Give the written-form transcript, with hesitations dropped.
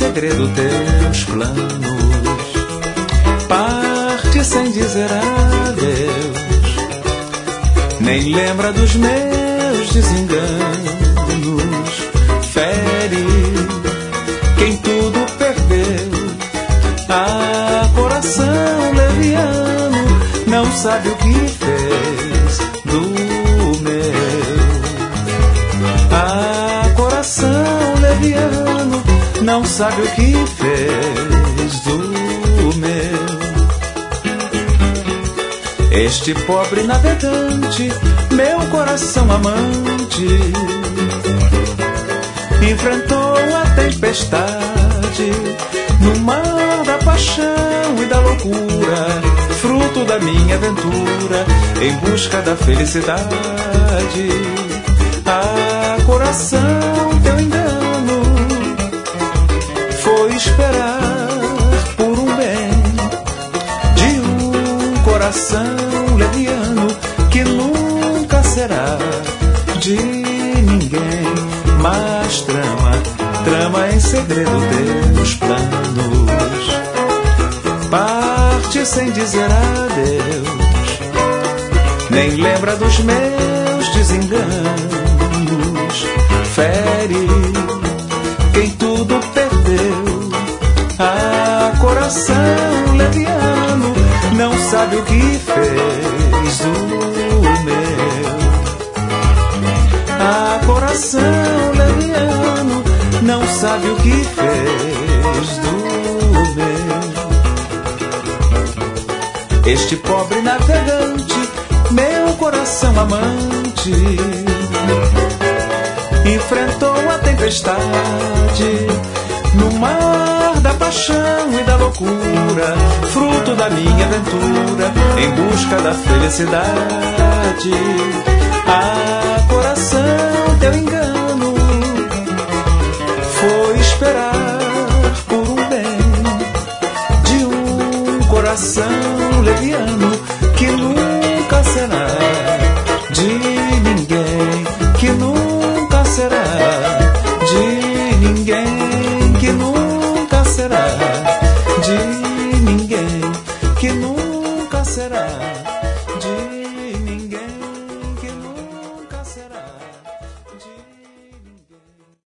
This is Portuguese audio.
segredo teus planos. Parte sem dizer adeus, nem lembra dos meus desenganos. Fere quem tudo perdeu. Coração leviano não sabe o que fez do meu. Coração leviano não sabe o que fez do meu. Este pobre navegante, meu coração amante, enfrentou a tempestade no mar da paixão e da loucura, fruto da minha aventura em busca da felicidade. Coração, teu engano foi esperar por um bem de um coração leviano que nunca será de ninguém. Mas trama em segredo teus planos. Parte sem dizer adeus, nem lembra dos meus desenganos. Fere quem tudo perdeu. Coração leviano não sabe o que fez do meu. Coração leviano não sabe o que fez do meu. Este pobre navegante, meu coração amante, enfrentou a tempestade no mar da paixão e da loucura, fruto da minha aventura em busca da felicidade. Coração, teu engano foi esperar por um bem de um coração leviano